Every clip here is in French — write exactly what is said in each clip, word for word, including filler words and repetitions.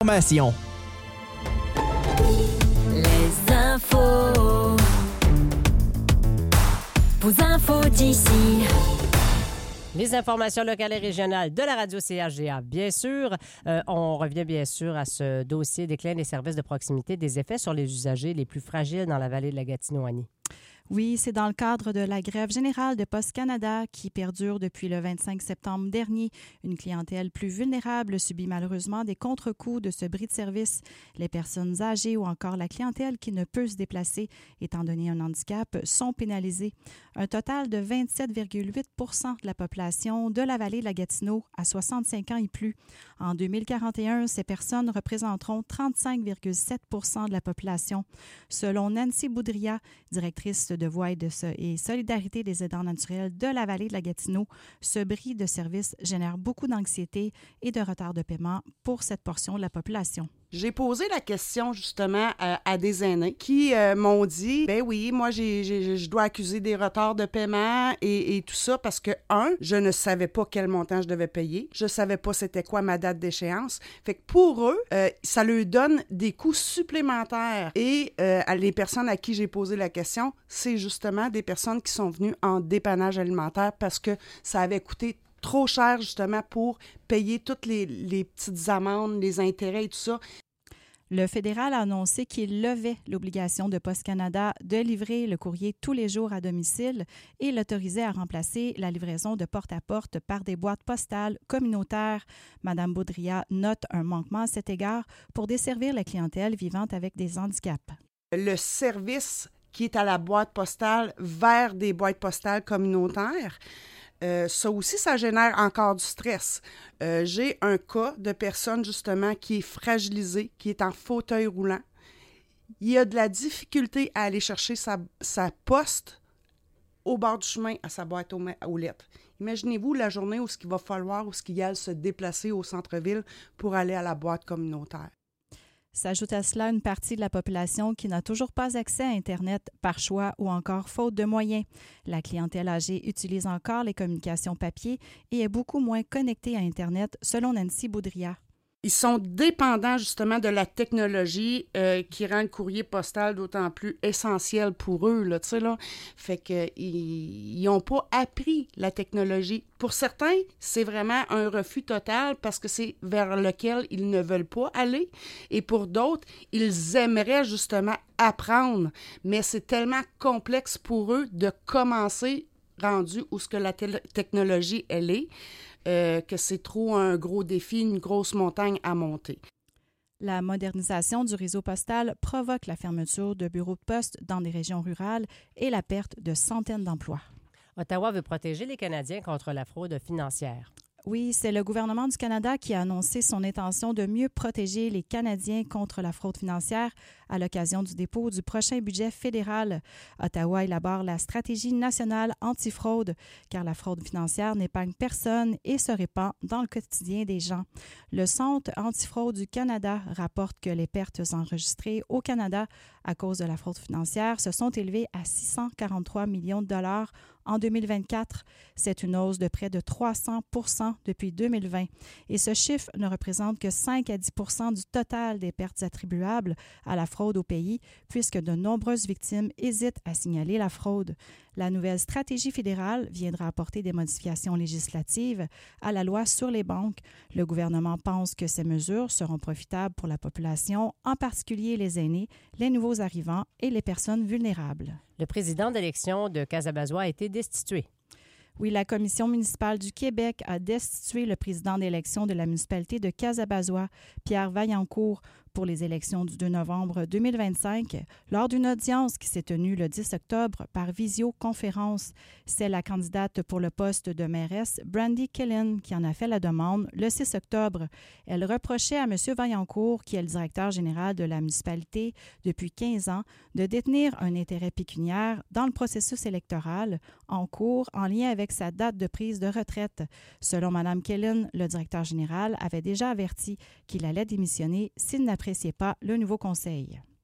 Formation. Les infos. Vos infos d'ici. Les informations locales et régionales de la radio C H G A, bien sûr. Euh, on revient bien sûr à ce dossier déclin des services de proximité, des effets sur les usagers les plus fragiles dans la vallée de la Gatineau, Annie. Oui, c'est dans le cadre de la grève générale de Poste Canada qui perdure depuis le vingt-cinq septembre dernier. Une clientèle plus vulnérable subit malheureusement des contre-coups de ce bris de service. Les personnes âgées ou encore la clientèle qui ne peut se déplacer, étant donné un handicap, sont pénalisées. Un total de vingt-sept virgule huit pour cent de la population de la vallée de la Gatineau a soixante-cinq ans et plus. En deux mille quarante et un, ces personnes représenteront trente-cinq virgule sept pour cent de la population. Selon Nancy Boudria, directrice de Voix et Solidarité des aidants naturels de la vallée de la Gatineau, ce bris de service génère beaucoup d'anxiété et de retard de paiement pour cette portion de la population. J'ai posé la question justement à, à des aînés qui euh, m'ont dit, ben oui, moi j'ai, j'ai, je dois accuser des retards de paiement et, et tout ça parce que, un, je ne savais pas quel montant je devais payer, je savais pas c'était quoi ma date d'échéance. Fait que pour eux, euh, ça leur donne des coûts supplémentaires. Et euh, les personnes à qui j'ai posé la question, c'est justement des personnes qui sont venues en dépannage alimentaire parce que ça avait coûté trop cher, justement, pour payer toutes les, les petites amendes, les intérêts et tout ça. Le fédéral a annoncé qu'il levait l'obligation de Poste Canada de livrer le courrier tous les jours à domicile et l'autorisait à remplacer la livraison de porte-à-porte par des boîtes postales communautaires. Madame Baudria note un manquement à cet égard pour desservir la clientèle vivant avec des handicaps. Le service qui est à la boîte postale vers des boîtes postales communautaires, Euh, ça aussi, ça génère encore du stress. Euh, j'ai un cas de personne, justement, qui est fragilisée, qui est en fauteuil roulant. Il a de la difficulté à aller chercher sa, sa poste au bord du chemin à sa boîte aux, aux lettres. Imaginez-vous la journée où il va falloir, où il y a se déplacer au centre-ville pour aller à la boîte communautaire. S'ajoute à cela une partie de la population qui n'a toujours pas accès à Internet par choix ou encore faute de moyens. La clientèle âgée utilise encore les communications papier et est beaucoup moins connectée à Internet, selon Nancy Boudria. Ils sont dépendants justement de la technologie euh, qui rend le courrier postal d'autant plus essentiel pour eux, là, tu sais, là. Fait qu'ils n'ont pas appris la technologie. Pour certains, c'est vraiment un refus total parce que c'est vers lequel ils ne veulent pas aller. Et pour d'autres, ils aimeraient justement apprendre. Mais c'est tellement complexe pour eux de commencer rendu où ce que la te- technologie, elle est. Euh, que c'est trop un gros défi, une grosse montagne à monter. La modernisation du réseau postal provoque la fermeture de bureaux de poste dans des régions rurales et la perte de centaines d'emplois. Ottawa veut protéger les Canadiens contre la fraude financière. Oui, c'est le gouvernement du Canada qui a annoncé son intention de mieux protéger les Canadiens contre la fraude financière à l'occasion du dépôt du prochain budget fédéral. Ottawa élabore la stratégie nationale antifraude, car la fraude financière n'épargne personne et se répand dans le quotidien des gens. Le Centre antifraude du Canada rapporte que les pertes enregistrées au Canada à cause de la fraude financière se sont élevées à six cent quarante-trois millions de dollars en deux mille vingt-quatre. C'est une hausse de près de trois cents pour cent depuis deux mille vingt. Et ce chiffre ne représente que cinq à dix pour cent du total des pertes attribuables à la fraude au pays, puisque de nombreuses victimes hésitent à signaler la fraude. La nouvelle stratégie fédérale viendra apporter des modifications législatives à la loi sur les banques. Le gouvernement pense que ces mesures seront profitables pour la population, en particulier les aînés, les nouveaux arrivants et les personnes vulnérables. Le président d'élection de Casabazois a été destitué. Oui, la Commission municipale du Québec a destitué le président d'élection de la municipalité de Casabazois, Pierre Vaillancourt, pour les élections du deux novembre deux mille vingt-cinq, lors d'une audience qui s'est tenue le dix octobre par visioconférence. C'est la candidate pour le poste de mairesse, Brandy Killen, qui en a fait la demande le six octobre. Elle reprochait à M. Vaillancourt, qui est le directeur général de la municipalité depuis quinze ans, de détenir un intérêt pécuniaire dans le processus électoral en cours en lien avec sa date de prise de retraite. Selon Mme Killen, le directeur général avait déjà averti qu'il allait démissionner s'il n'appréciait pas le nouveau conseil.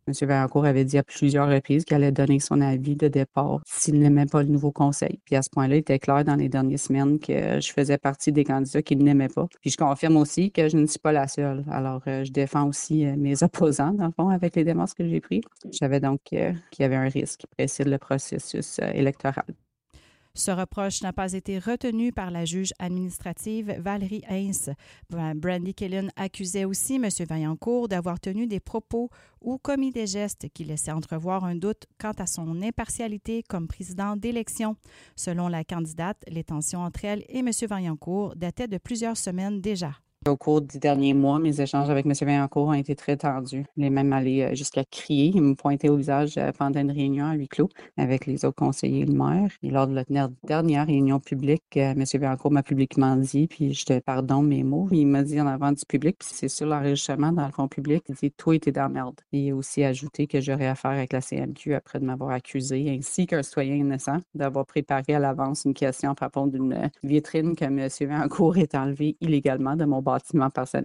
M. Vaillancourt avait dit à plusieurs reprises qu'il allait donner son avis de départ s'il n'aimait pas le nouveau conseil. Puis à ce point-là, il était clair dans les dernières semaines que je faisais partie des candidats qu'il n'aimait pas. Puis je confirme aussi que je ne suis pas la seule. Alors, euh, je défends aussi euh, mes opposants, dans le fond, avec les démarches que j'ai prises. Je savais donc euh, qu'il y avait un risque qui précède le processus euh, électoral. Ce reproche n'a pas été retenu par la juge administrative Valérie Heinz. Brandy Killen accusait aussi M. Vaillancourt d'avoir tenu des propos ou commis des gestes qui laissaient entrevoir un doute quant à son impartialité comme président d'élection. Selon la candidate, les tensions entre elle et M. Vaillancourt dataient de plusieurs semaines déjà. Au cours des derniers mois, mes échanges avec M. Vaillancourt ont été très tendus. Il est même allé jusqu'à crier. Il me pointait au visage pendant une réunion à huis clos avec les autres conseillers et le maire. Et lors de la dernière réunion publique, M. Vaillancourt m'a publiquement dit, puis je te pardonne mes mots, il m'a dit en avant du public, puis c'est sur l'enregistrement dans le fond public, il dit « Toi, t'es dans la merde ». Il a aussi ajouté que j'aurais affaire avec la C M Q après de m'avoir accusé, ainsi qu'un citoyen innocent, d'avoir préparé à l'avance une question à propos d'une vitrine que M. Vaillancourt est enlevée illégalement de mon bâtiment personnel.